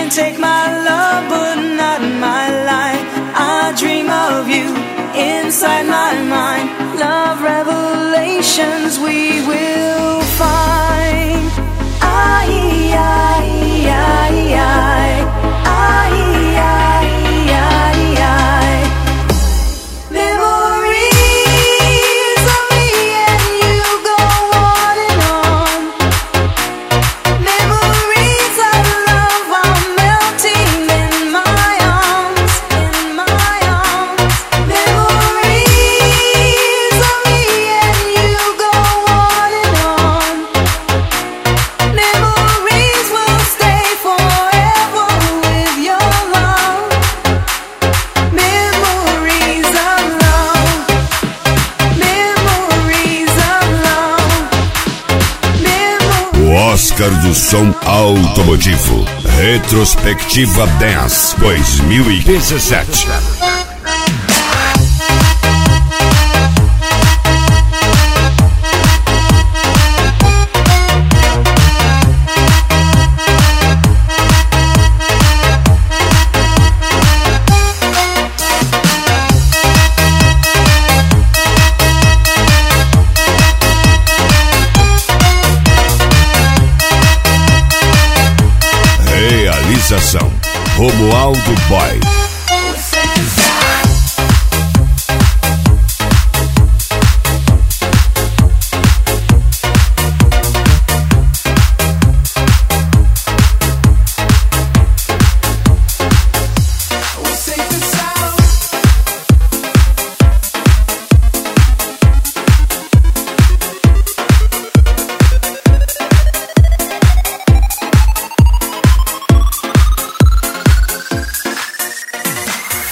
can take my love, but not my life. I dream of you inside my mind. Love revelations we will find. Memories of me and you go on and on. Memories of love are melting in my arms, in my arms. Memories of me and you go on and on. Memories will stay forever with your love. Memories of love. Memories of love. O Oscar do Som Automotivo. Retrospectiva Dance 2017. Realização Romualdo Boy.